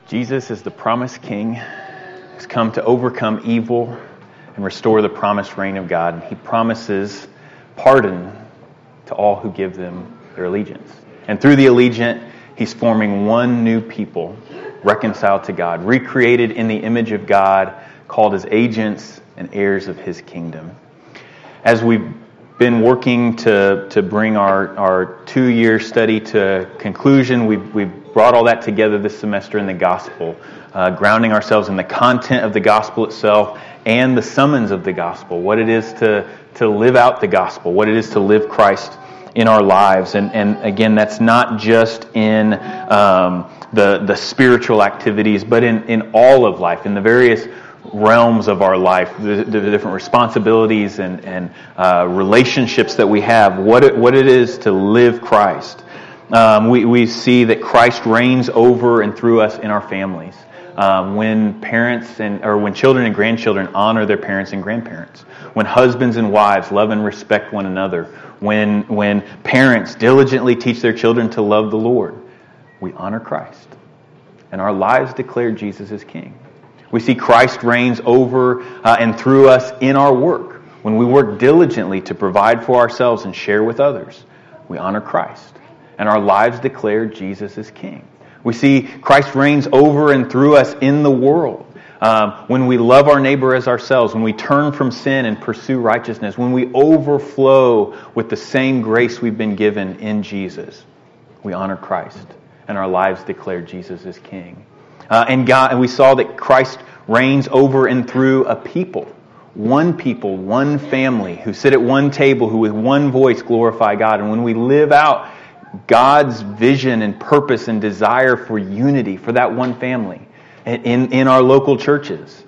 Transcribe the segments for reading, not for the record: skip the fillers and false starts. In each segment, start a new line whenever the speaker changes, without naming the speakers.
Jesus is the promised King who's come to overcome evil and restore the promised reign of God. And He promises pardon to all who give them their allegiance. And through the allegiance, He's forming one new people, reconciled to God, recreated in the image of God, called as agents and heirs of His kingdom. As we've been working to bring our 2-year study to conclusion, we've brought all that together this semester in the gospel, grounding ourselves in the content of the gospel itself and the summons of the gospel, what it is to live out the gospel, what it is to live Christ in our lives. And again, that's not just in the spiritual activities, but in all of life, in the various realms of our life, the different responsibilities and relationships that we have, what it is to live Christ. We see that Christ reigns over and through us in our families. When parents when children and grandchildren honor their parents and grandparents, when husbands and wives love and respect one another, when parents diligently teach their children to love the Lord, we honor Christ, and our lives declare Jesus as King. We see Christ reigns over and through us in our work. When we work diligently to provide for ourselves and share with others, we honor Christ, and our lives declare Jesus as King. We see Christ reigns over and through us in the world. When we love our neighbor as ourselves, when we turn from sin and pursue righteousness, when we overflow with the same grace we've been given in Jesus, we honor Christ, and our lives declare Jesus as King. And we saw that Christ reigns over and through a people, one family, who sit at one table, who with one voice glorify God. And when we live out God's vision and purpose and desire for unity for that one family in our local churches,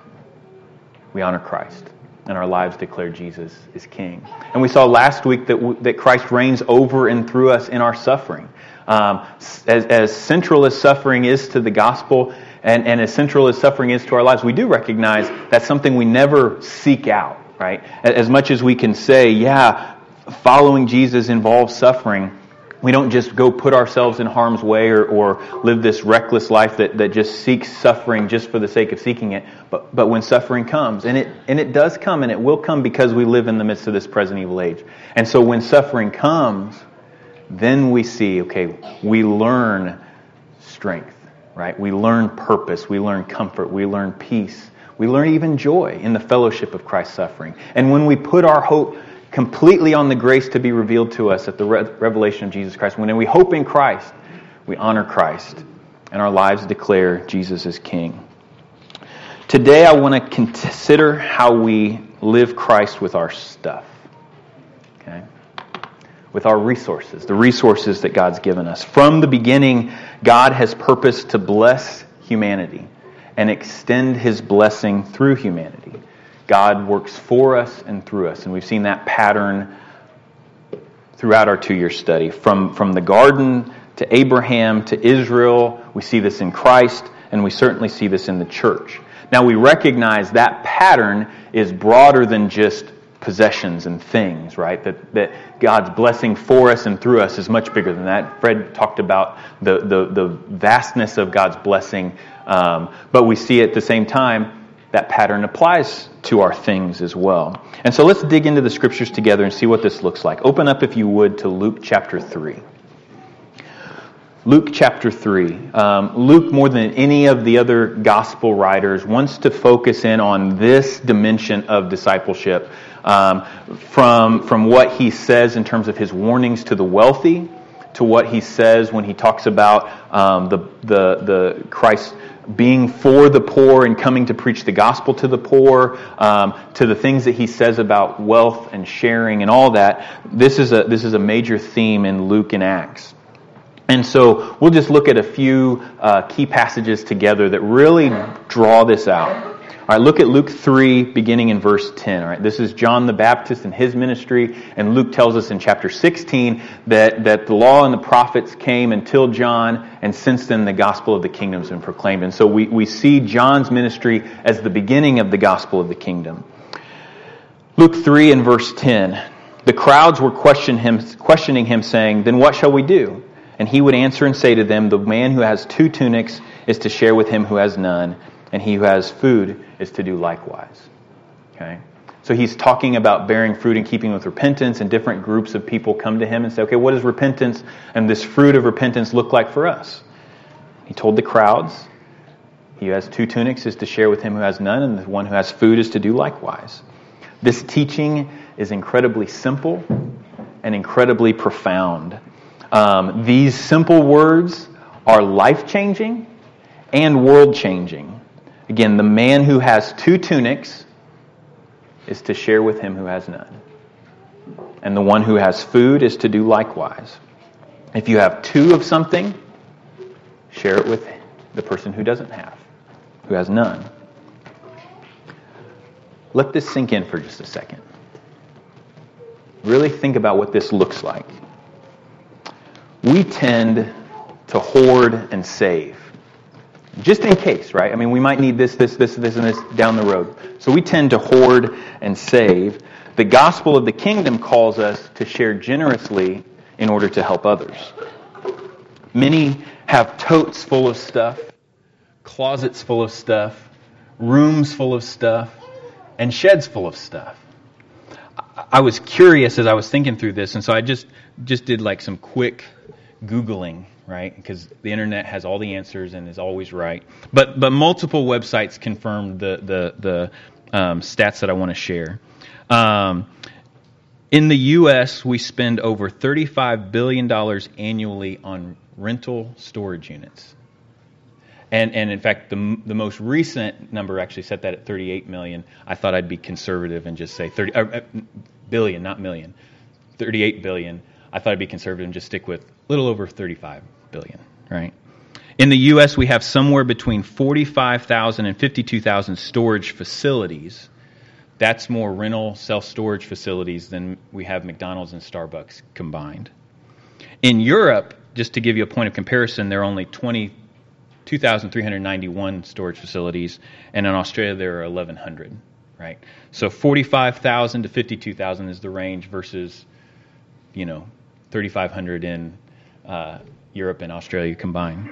we honor Christ, and our lives declare Jesus is King. And we saw last week that Christ reigns over and through us in our suffering. As central as suffering is to the gospel and as central as suffering is to our lives, we do recognize that's something we never seek out, right? As much as we can say, yeah, following Jesus involves suffering, we don't just go put ourselves in harm's way or live this reckless life that just seeks suffering just for the sake of seeking it. But when suffering comes, and it does come, and it will come because we live in the midst of this present evil age. And so when suffering comes, then we see, okay, we learn strength, right? We learn purpose, we learn comfort, we learn peace, we learn even joy in the fellowship of Christ's suffering. And when we put our hope completely on the grace to be revealed to us at the revelation of Jesus Christ, when we hope in Christ, we honor Christ, and our lives declare Jesus as King. Today I want to consider how we live Christ with our stuff. Okay? With our resources, the resources that God's given us. From the beginning, God has purposed to bless humanity and extend His blessing through humanity. God works for us and through us, and we've seen that pattern throughout our 2-year study. From the garden to Abraham to Israel, we see this in Christ, and we certainly see this in the church. Now we recognize that pattern is broader than just possessions and things, right? That God's blessing for us and through us is much bigger than that. Fred talked about the vastness of God's blessing, but we see at the same time that pattern applies to our things as well. And so let's dig into the scriptures together and see what this looks like. Open up, if you would, to Luke chapter 3. Luke chapter 3. Luke, more than any of the other gospel writers, wants to focus in on this dimension of discipleship from what he says in terms of his warnings to the wealthy, to what he says when he talks about the Christ being for the poor and coming to preach the gospel to the poor, to the things that he says about wealth and sharing and all that. This is a major theme in Luke and Acts. And so we'll just look at a few key passages together that really draw this out. All right, look at Luke 3, beginning in verse 10. All right, this is John the Baptist and his ministry, and Luke tells us in chapter 16 that the law and the prophets came until John, and since then the gospel of the kingdom has been proclaimed. And so we see John's ministry as the beginning of the gospel of the kingdom. Luke 3 and verse 10. The crowds were questioning him, saying, "Then what shall we do?" And he would answer and say to them, "The man who has 2 tunics is to share with him who has none, and he who has food is to do likewise. Okay? So he's talking about bearing fruit in keeping with repentance, and different groups of people come to him and say, okay, what does repentance and this fruit of repentance look like for us? He told the crowds, he who has 2 tunics is to share with him who has none, and the one who has food is to do likewise. This teaching is incredibly simple and incredibly profound. These simple words are life-changing and world-changing. Again, the man who has 2 tunics is to share with him who has none. And the one who has food is to do likewise. If you have 2 of something, share it with the person who doesn't have, who has none. Let this sink in for just a second. Really think about what this looks like. We tend to hoard and save. Just in case, right? I mean, we might need this, and this down the road. So we tend to hoard and save. The gospel of the kingdom calls us to share generously in order to help others. Many have totes full of stuff, closets full of stuff, rooms full of stuff, and sheds full of stuff. I was curious as I was thinking through this, and so I just did like some quick Googling, right? Because the internet has all the answers and is always right. But multiple websites confirmed the stats that I want to share. In the U.S., we spend over $35 billion annually on rental storage units. And in fact, the most recent number actually set that at 38 million. I thought I'd be conservative and just say 30 billion, not million. 38 billion. I thought I'd be conservative and just stick with a little over 35 billion, right? In the U.S., we have somewhere between 45,000 and 52,000 storage facilities. That's more rental self-storage facilities than we have McDonald's and Starbucks combined. In Europe, just to give you a point of comparison, there are only 2,391 storage facilities, and in Australia there are 1,100, right? So 45,000 to 52,000 is the range versus, 3,500 in Europe and Australia combined.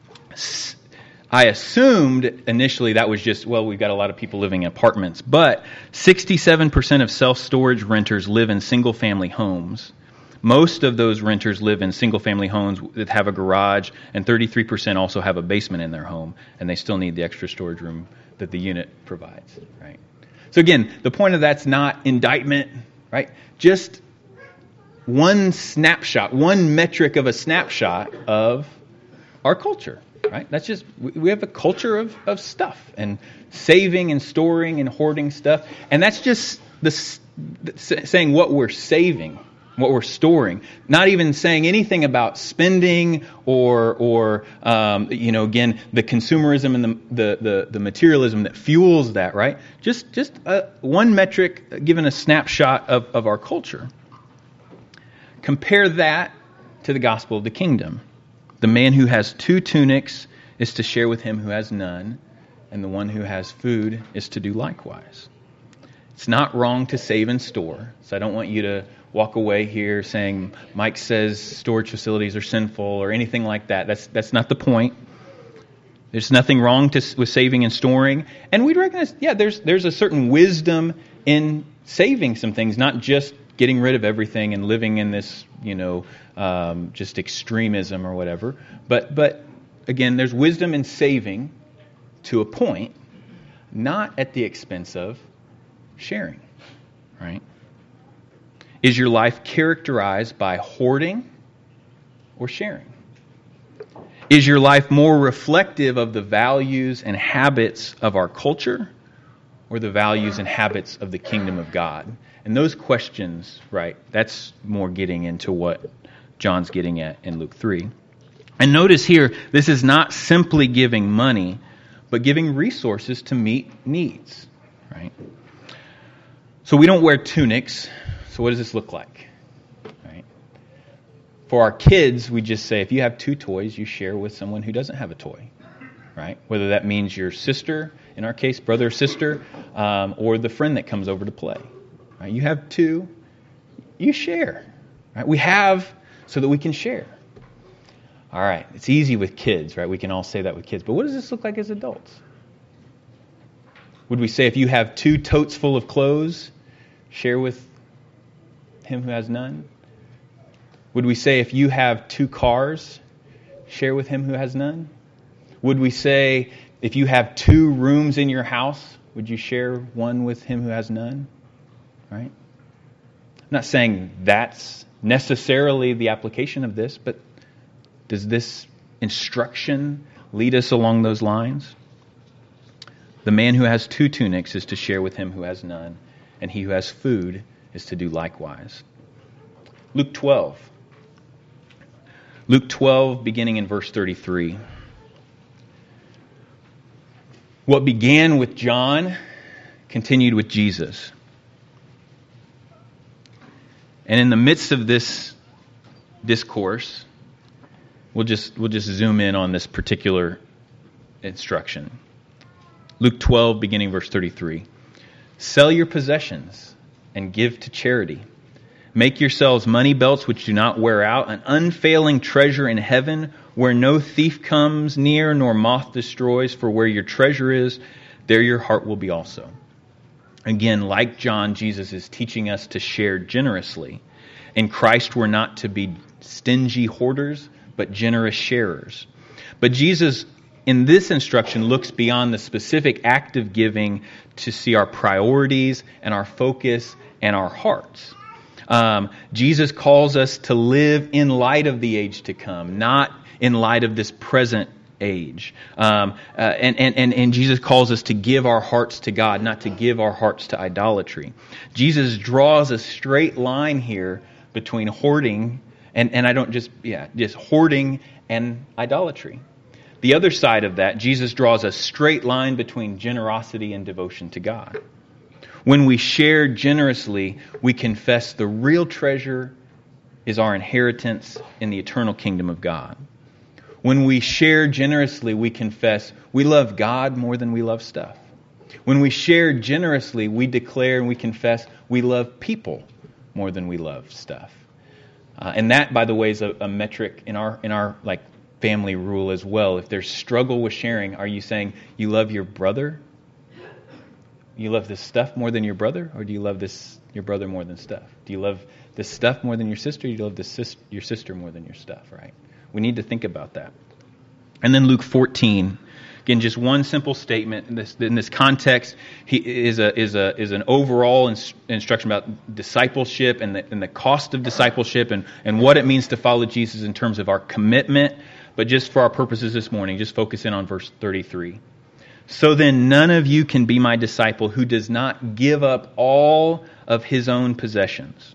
I assumed initially that was just, we've got a lot of people living in apartments, but 67% of self-storage renters live in single-family homes. Most of those renters live in single-family homes that have a garage, and 33% also have a basement in their home, and they still need the extra storage room that the unit provides, right? So again, the point of that's not indictment, right? Just one snapshot, one metric of a snapshot of our culture, right? That's just, we have a culture of stuff, and saving and storing and hoarding stuff, and that's just saying what we're saving, what we're storing, not even saying anything about spending or again, the consumerism and the materialism that fuels that, right? Just one metric given a snapshot of our culture. Compare that to the gospel of the kingdom. The man who has 2 tunics is to share with him who has none, and the one who has food is to do likewise. It's not wrong to save and store, so I don't want you to walk away here saying Mike says storage facilities are sinful or anything like that. That's not the point. There's nothing wrong with saving and storing, and we'd recognize, there's a certain wisdom in saving some things, not just getting rid of everything and living in this, just extremism or whatever. But again, there's wisdom in saving to a point, not at the expense of sharing, right? Is your life characterized by hoarding or sharing? Is your life more reflective of the values and habits of our culture or the values and habits of the kingdom of God? And those questions, right, that's more getting into what John's getting at in Luke 3. And notice here, this is not simply giving money, but giving resources to meet needs, right? So we don't wear tunics. So what does this look like? Right? For our kids, we just say, if you have 2 toys, you share with someone who doesn't have a toy. Right? Whether that means your sister, in our case, brother or sister, or the friend that comes over to play. Right? You have 2, you share. Right? We have so that we can share. All right, it's easy with kids, right? We can all say that with kids. But what does this look like as adults? Would we say if you have 2 totes full of clothes, share with him who has none? Would we say if you have 2 cars, share with him who has none? Would we say if you have 2 rooms in your house, would you share one with him who has none? Right? I'm not saying that's necessarily the application of this, but does this instruction lead us along those lines? The man who has 2 tunics is to share with him who has none, and he who has food is to do likewise. Luke 12. Luke 12, beginning in verse 33. What began with John continued with Jesus. And in the midst of this discourse, we'll just zoom in on this particular instruction. Luke 12, beginning verse 33. Sell your possessions and give to charity. Make yourselves money belts which do not wear out, an unfailing treasure in heaven where no thief comes near nor moth destroys, for where your treasure is, there your heart will be also. Again, like John, Jesus is teaching us to share generously. In Christ, we're not to be stingy hoarders, but generous sharers. But Jesus, in this instruction, looks beyond the specific act of giving to see our priorities and our focus and our hearts. Jesus calls us to live in light of the age to come, not in light of this present age. And Jesus calls us to give our hearts to God, not to give our hearts to idolatry. Jesus draws a straight line here between hoarding and I don't just hoarding and idolatry. The other side of that, Jesus draws a straight line between generosity and devotion to God. When we share generously, we confess the real treasure is our inheritance in the eternal kingdom of God. When we share generously, we confess we love God more than we love stuff. When we share generously, we declare and we confess we love people more than we love stuff. And that, by the way, is a metric in our family rule as well. If there's struggle with sharing, are you saying you love your brother? You love this stuff more than your brother? Or do you love your brother more than stuff? Do you love this stuff more than your sister? Or do you love your sister more than your stuff, right? We need to think about that. And then Luke 14, again, just one simple statement. In this context, is an overall instruction about discipleship and the cost of discipleship and what it means to follow Jesus in terms of our commitment. But just for our purposes this morning, just focus in on verse 33. So then none of you can be my disciple who does not give up all of his own possessions.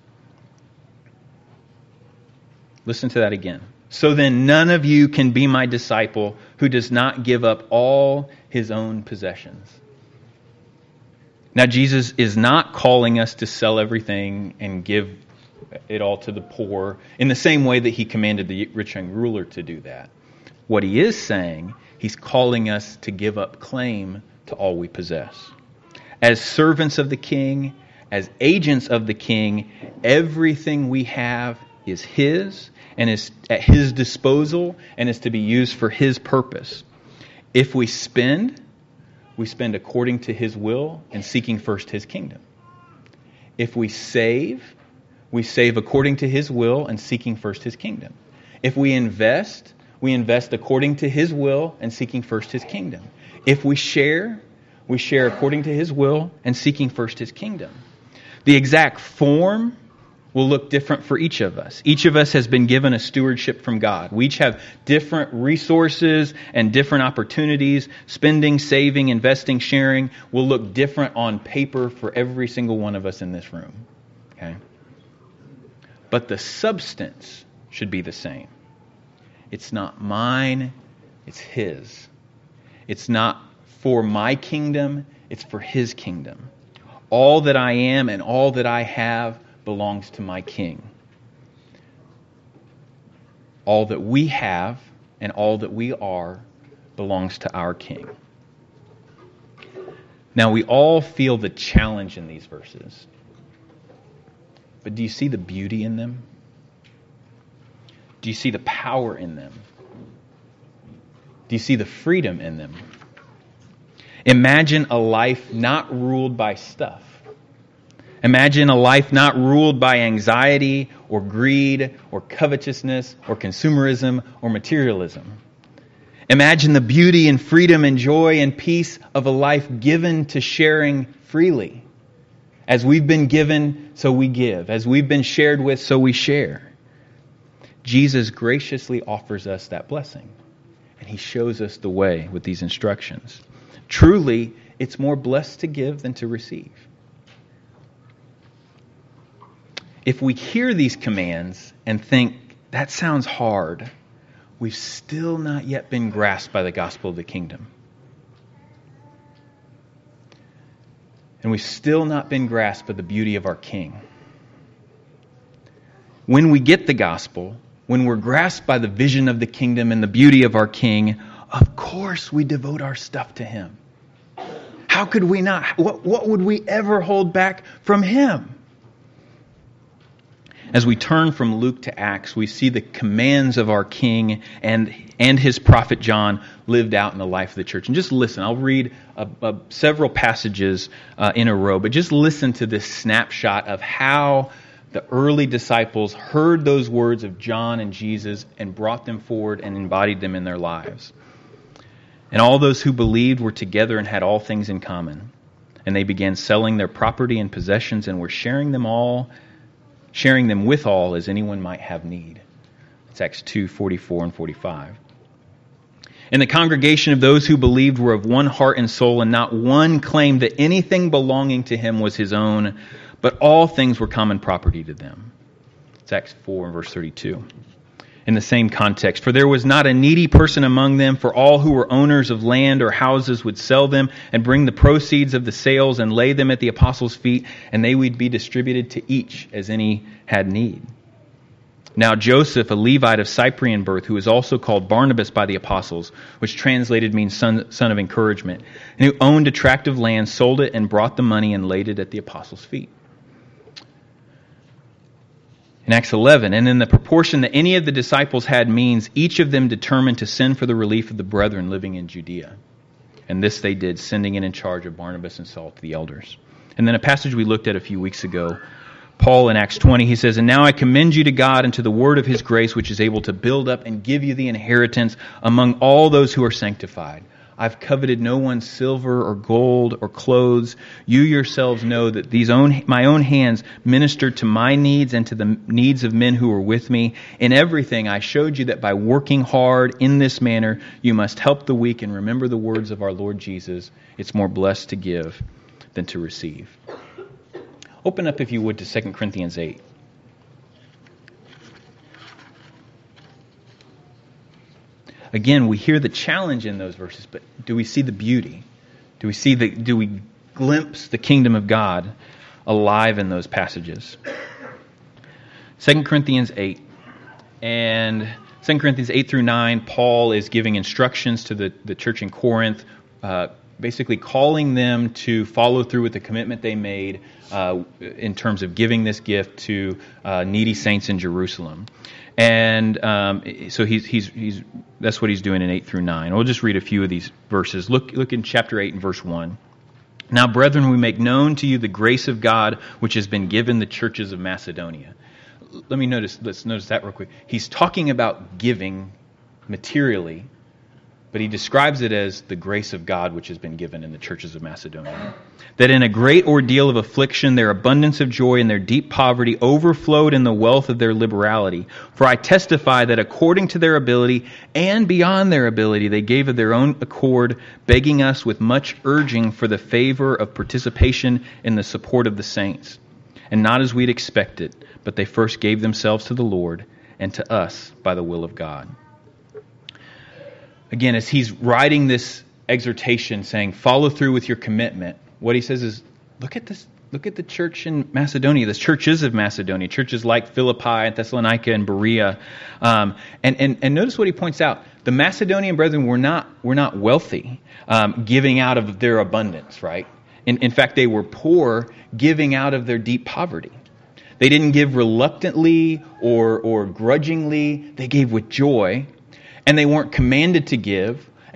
Listen to that again. So then none of you can be my disciple who does not give up all his own possessions. Now, Jesus is not calling us to sell everything and give it all to the poor in the same way that he commanded the rich young ruler to do that. What he is saying, he's calling us to give up claim to all we possess. As servants of the King, as agents of the King, everything we have is his and is at his disposal and is to be used for his purpose. If we spend according to his will and seeking first his kingdom. If we save according to his will and seeking first his kingdom. If we invest according to his will and seeking first his kingdom. If we share according to his will and seeking first his kingdom. The exact form will look different for each of us. Each of us has been given a stewardship from God. We each have different resources and different opportunities. Spending, saving, investing, sharing will look different on paper for every single one of us in this room. Okay? But the substance should be the same. It's not mine, it's his. It's not for my kingdom, it's for his kingdom. All that I am and all that I have belongs to my King. All that we have and all that we are belongs to our King. Now, we all feel the challenge in these verses. But do you see the beauty in them? Do you see the power in them? Do you see the freedom in them? Imagine a life not ruled by stuff. Imagine a life not ruled by anxiety or greed or covetousness or consumerism or materialism. Imagine the beauty and freedom and joy and peace of a life given to sharing freely. As we've been given, so we give. As we've been shared with, so we share. Jesus graciously offers us that blessing. And He shows us the way with these instructions. Truly, it's more blessed to give than to receive. If we hear these commands and think, that sounds hard, we've still not yet been grasped by the gospel of the kingdom. And we've still not been grasped by the beauty of our King. When we get the gospel, when we're grasped by the vision of the kingdom and the beauty of our King, of course we devote our stuff to Him. How could we not? What would we ever hold back from Him? As we turn from Luke to Acts, we see the commands of our King and his prophet John lived out in the life of the church. And just listen. I'll read several passages in a row, but just listen to this snapshot of how the early disciples heard those words of John and Jesus and brought them forward and embodied them in their lives. And all those who believed were together and had all things in common. And they began selling their property and possessions and were sharing them with all as anyone might have need. It's Acts 2:44 and 45. And the congregation of those who believed were of one heart and soul, and not one claimed that anything belonging to him was his own, but all things were common property to them. It's Acts 4 and verse 32. In the same context, for there was not a needy person among them, for all who were owners of land or houses would sell them and bring the proceeds of the sales and lay them at the apostles' feet, and they would be distributed to each as any had need. Now Joseph, a Levite of Cyprian birth, who is also called Barnabas by the apostles, which translated means son of encouragement, and who owned a tract of land, sold it and brought the money and laid it at the apostles' feet. In Acts 11, and in the proportion that any of the disciples had means, each of them determined to send for the relief of the brethren living in Judea. And this they did, sending in charge of Barnabas and Saul to the elders. And then a passage we looked at a few weeks ago, Paul in Acts 20, he says, and now I commend you to God and to the word of His grace, which is able to build up and give you the inheritance among all those who are sanctified. I've coveted no one's silver or gold or clothes. You yourselves know that my own hands ministered to my needs and to the needs of men who were with me. In everything I showed you that by working hard in this manner, you must help the weak and remember the words of our Lord Jesus. It's more blessed to give than to receive. Open up, if you would, to 2 Corinthians 8. Again, we hear the challenge in those verses, but do we see the beauty? Do we glimpse the kingdom of God alive in those passages? 2 Corinthians 8. And 2 Corinthians 8 through 9, Paul is giving instructions to the church in Corinth, basically calling them to follow through with the commitment they made in terms of giving this gift to needy saints in Jerusalem. And so he's that's what he's doing in 8 through 9. We'll just read a few of these verses. Look in chapter 8 and verse 1. Now, brethren, we make known to you the grace of God which has been given the churches of Macedonia. Let's notice that real quick. He's talking about giving materially, but he describes it as the grace of God which has been given in the churches of Macedonia. That in a great ordeal of affliction, their abundance of joy and their deep poverty overflowed in the wealth of their liberality. For I testify that according to their ability and beyond their ability, they gave of their own accord, begging us with much urging for the favor of participation in the support of the saints. And not as we'd expected, but they first gave themselves to the Lord and to us by the will of God. Again, as he's writing this exhortation saying, follow through with your commitment, what he says is, look at this. Look at the church in Macedonia, the churches of Macedonia, churches like Philippi and Thessalonica and Berea. And notice what he points out. The Macedonian brethren were not wealthy, giving out of their abundance, right? In fact, they were poor, giving out of their deep poverty. They didn't give reluctantly or grudgingly. They gave with joy. And they weren't commanded to give.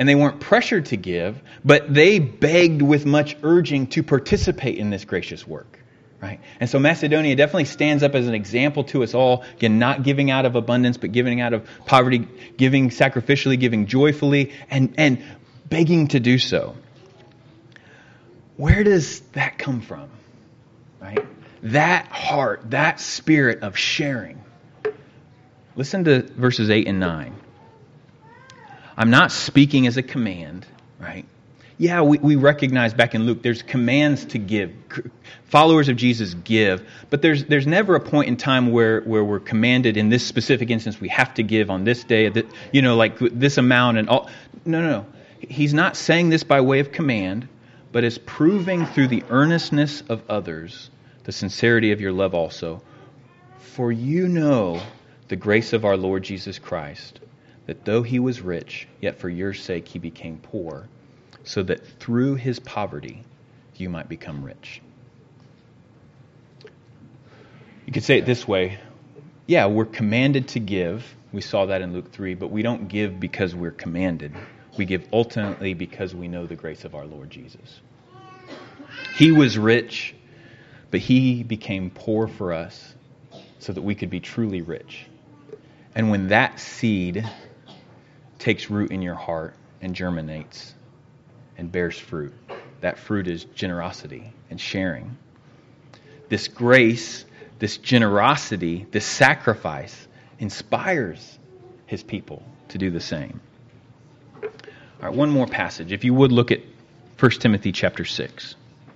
and they weren't pressured to give, but they begged with much urging to participate in this gracious work. Right? And so Macedonia definitely stands up as an example to us all. Again, not giving out of abundance, but giving out of poverty, giving sacrificially, giving joyfully, and begging to do so. Where does that come from? Right? That heart, that spirit of sharing. Listen to verses 8 and 9. I'm not speaking as a command, right? Yeah, we recognize back in Luke, there's commands to give. Followers of Jesus give. But there's never a point in time where we're commanded, in this specific instance, we have to give on this day, like this amount and all. No. He's not saying this by way of command, but is proving through the earnestness of others the sincerity of your love also. For you know the grace of our Lord Jesus Christ, that though he was rich, yet for your sake he became poor, so that through his poverty you might become rich. You could say it this way. Yeah, we're commanded to give. We saw that in Luke 3, but we don't give because we're commanded. We give ultimately because we know the grace of our Lord Jesus. He was rich, but he became poor for us so that we could be truly rich. And when that seed takes root in your heart and germinates and bears fruit, that fruit is generosity and sharing. This grace, this generosity, this sacrifice inspires his people to do the same. All right, one more passage. If you would look at 1 Timothy chapter 6.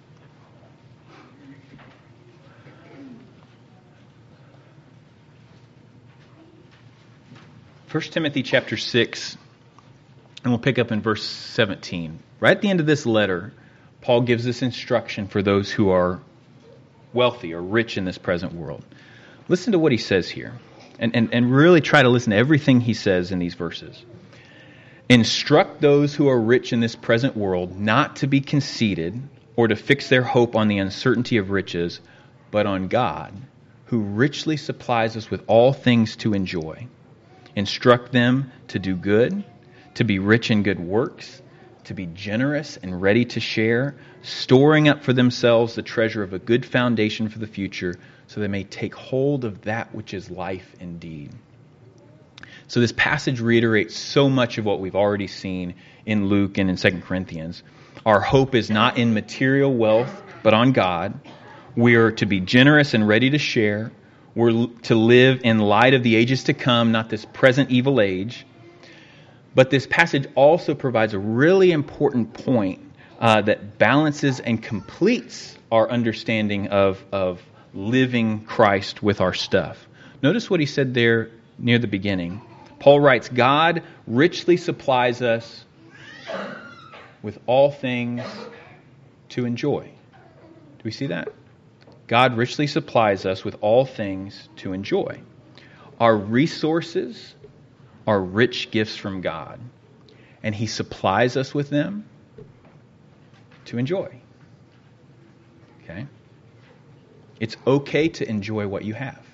1 Timothy chapter 6, and we'll pick up in verse 17. Right at the end of this letter, Paul gives this instruction for those who are wealthy or rich in this present world. Listen to what he says here, and really try to listen to everything he says in these verses. Instruct those who are rich in this present world not to be conceited or to fix their hope on the uncertainty of riches, but on God, who richly supplies us with all things to enjoy. Instruct them to do good, to be rich in good works, to be generous and ready to share, storing up for themselves the treasure of a good foundation for the future, so they may take hold of that which is life indeed. So this passage reiterates so much of what we've already seen in Luke and in 2 Corinthians. Our hope is not in material wealth, but on God. We are to be generous and ready to share. We're to live in light of the ages to come, not this present evil age. But this passage also provides a really important point that balances and completes our understanding of living Christ with our stuff. Notice what he said there near the beginning. Paul writes, God richly supplies us with all things to enjoy. Do we see that? God richly supplies us with all things to enjoy. Our resources are rich gifts from God, and he supplies us with them to enjoy. Okay? It's okay to enjoy what you have.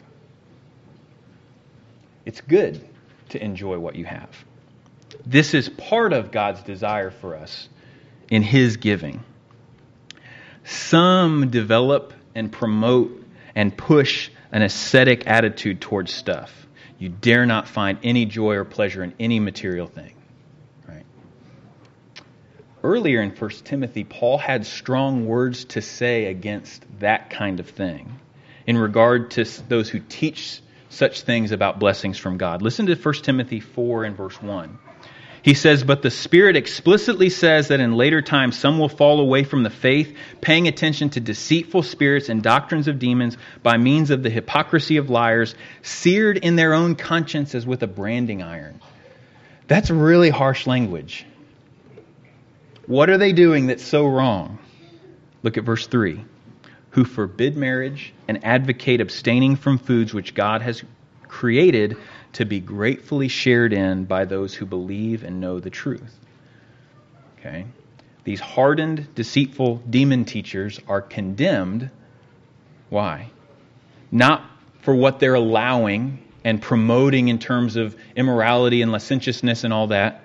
It's good to enjoy what you have. This is part of God's desire for us in his giving. Some develop and promote and push an ascetic attitude towards stuff. You dare not find any joy or pleasure in any material thing. Right? Earlier in 1 Timothy, Paul had strong words to say against that kind of thing in regard to those who teach such things about blessings from God. Listen to 1 Timothy 4 and verse 1. He says, but the Spirit explicitly says that in later times some will fall away from the faith, paying attention to deceitful spirits and doctrines of demons by means of the hypocrisy of liars, seared in their own conscience as with a branding iron. That's really harsh language. What are they doing that's so wrong? Look at verse 3. Who forbid marriage and advocate abstaining from foods which God has created to be gratefully shared in by those who believe and know the truth. Okay? These hardened, deceitful demon teachers are condemned. Why? Not for what they're allowing and promoting in terms of immorality and licentiousness and all that,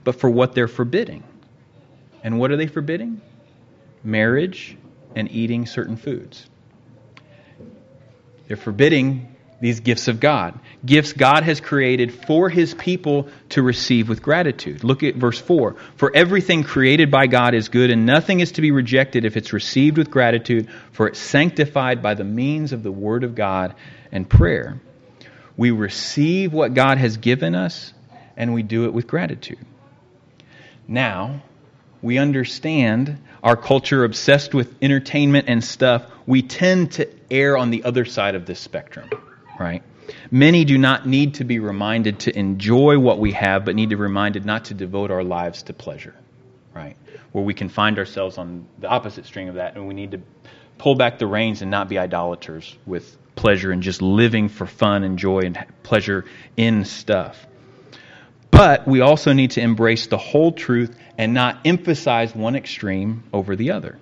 but for what they're forbidding. And what are they forbidding? Marriage and eating certain foods. They're forbidding these gifts of God. Gifts God has created for His people to receive with gratitude. Look at verse 4. For everything created by God is good, and nothing is to be rejected if it's received with gratitude, for it's sanctified by the means of the Word of God and prayer. We receive what God has given us, and we do it with gratitude. Now, we understand our culture obsessed with entertainment and stuff. We tend to err on the other side of this spectrum, right? Many do not need to be reminded to enjoy what we have, but need to be reminded not to devote our lives to pleasure, right? Where we can find ourselves on the opposite string of that, and we need to pull back the reins and not be idolaters with pleasure and just living for fun and joy and pleasure in stuff. But we also need to embrace the whole truth and not emphasize one extreme over the other.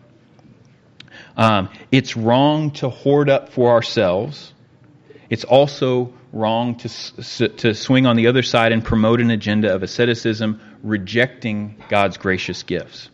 It's wrong to hoard up for ourselves. It's also wrong to swing on the other side and promote an agenda of asceticism, rejecting God's gracious gifts.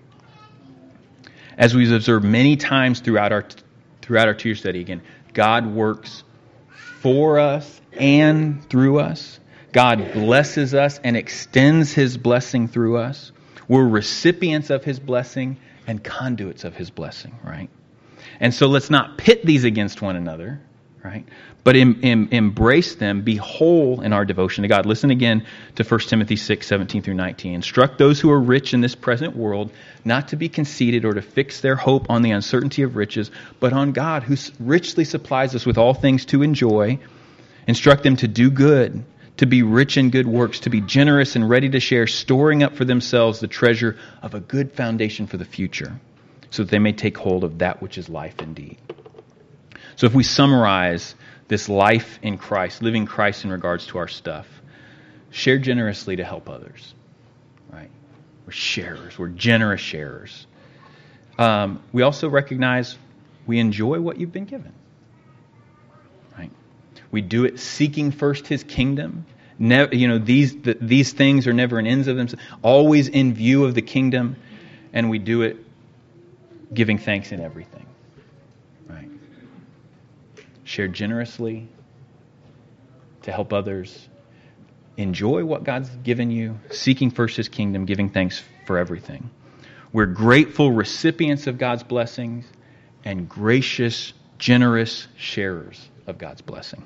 As we've observed many times throughout our 2-year study, again, God works for us and through us. God blesses us and extends His blessing through us. We're recipients of His blessing and conduits of His blessing, right? And so let's not pit these against one another, right? But embrace them, be whole in our devotion to God. Listen again to 1 Timothy 6:17 through 19. Instruct those who are rich in this present world not to be conceited or to fix their hope on the uncertainty of riches, but on God who richly supplies us with all things to enjoy. Instruct them to do good, to be rich in good works, to be generous and ready to share, storing up for themselves the treasure of a good foundation for the future, so that they may take hold of that which is life indeed. So if we summarize this life in Christ, living Christ in regards to our stuff, share generously to help others, right? We're sharers. We're generous sharers. We also recognize we enjoy what you've been given, right? We do it seeking first His kingdom. These things are never an ends of themselves, always in view of the kingdom, and we do it giving thanks in everything, right? Share generously to help others. Enjoy what God's given you, seeking first His kingdom, giving thanks for everything. We're grateful recipients of God's blessings and gracious, generous sharers of God's blessing.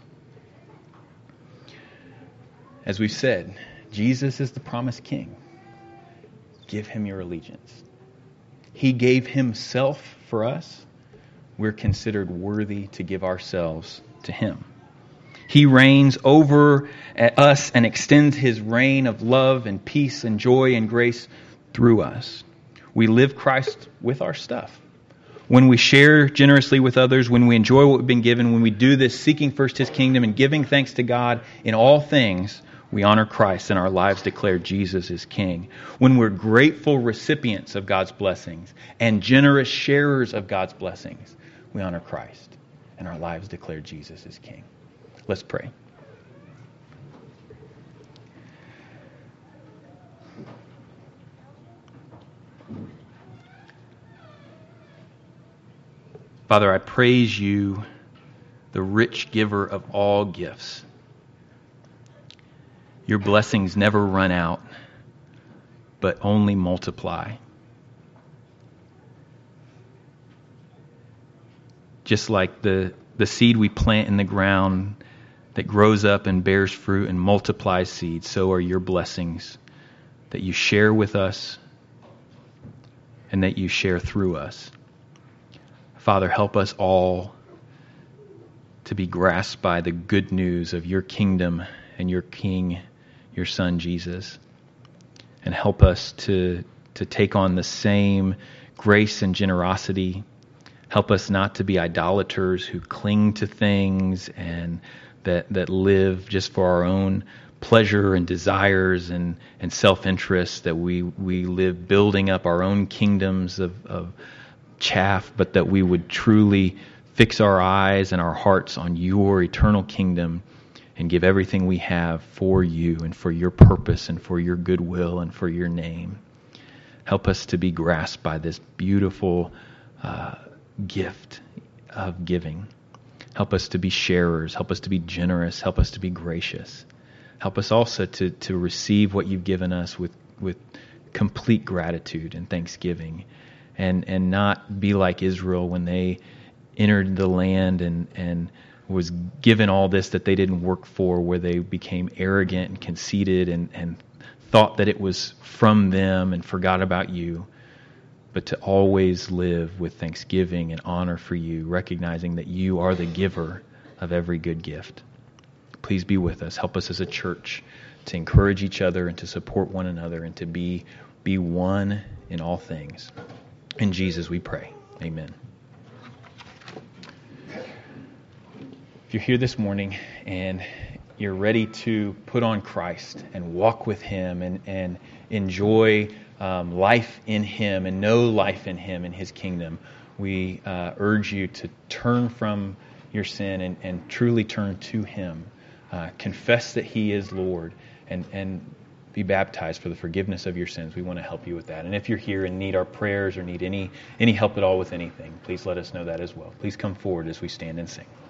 As we've said, Jesus is the promised King. Give Him your allegiance. He gave Himself for us. We're considered worthy to give ourselves to Him. He reigns over us and extends His reign of love and peace and joy and grace through us. We live Christ with our stuff. When we share generously with others, when we enjoy what we've been given, when we do this seeking first His kingdom and giving thanks to God in all things, we honor Christ and our lives declare Jesus is King. When we're grateful recipients of God's blessings and generous sharers of God's blessings, we honor Christ and our lives declare Jesus is King. Let's pray. Father, I praise You, the rich giver of all gifts. Your blessings never run out, but only multiply. Just like the seed we plant in the ground that grows up and bears fruit and multiplies seed, so are Your blessings that You share with us and that You share through us. Father, help us all to be grasped by the good news of Your kingdom and Your King, Your Son, Jesus. And help us to take on the same grace and generosity. Help us not to be idolaters who cling to things and that live just for our own pleasure and desires and self-interest, that we live building up our own kingdoms of chaff, but that we would truly fix our eyes and our hearts on Your eternal kingdom and give everything we have for you and for your purpose and for your goodwill and for your name. Help us to be grasped by this beautiful gift of giving. Help us to be sharers. Help us to be generous. Help us to be gracious. Help us also to receive what you've given us with complete gratitude and thanksgiving, and not be like Israel when they entered the land and was given all this that they didn't work for, where they became arrogant and conceited and thought that it was from them and forgot about you, but to always live with thanksgiving and honor for you, recognizing that you are the giver of every good gift. Please be with us. Help us as a church to encourage each other and to support one another and to be one in all things. In Jesus we pray. Amen. If you're here this morning and you're ready to put on Christ and walk with Him and enjoy life in Him and know life in Him and His kingdom, we urge you to turn from your sin and truly turn to Him. Confess that He is Lord and be baptized for the forgiveness of your sins. We want to help you with that. And if you're here and need our prayers or need any help at all with anything, please let us know that as well. Please come forward as we stand and sing.